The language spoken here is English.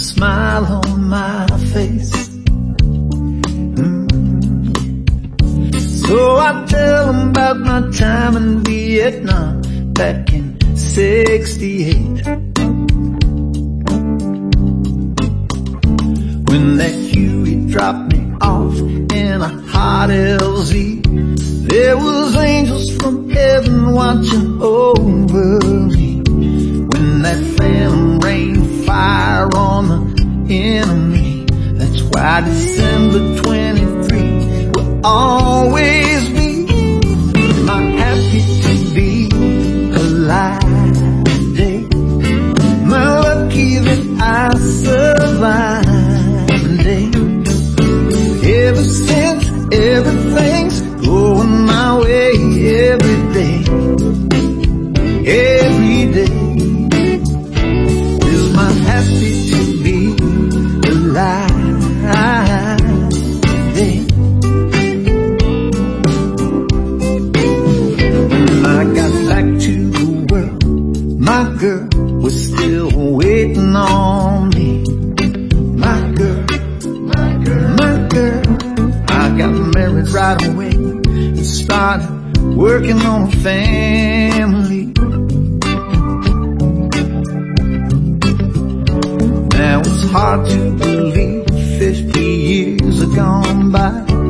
smile on my face. So I tell them about my time in Vietnam back in '68. When that Huey dropped me off in a hot LZ, there was angels from heaven watching over me. When that phantom rained fire on the enemy, that's why December 23 will always be my happy to be alive day. My lucky that I survived day. Ever since everything's going my way every day. Every day is my happy to be alive day. When I got back to the world, my girl was still waiting on me. My girl, my girl, my girl. I got married right away and started working on a family. Now it's hard to believe 50 years have gone by.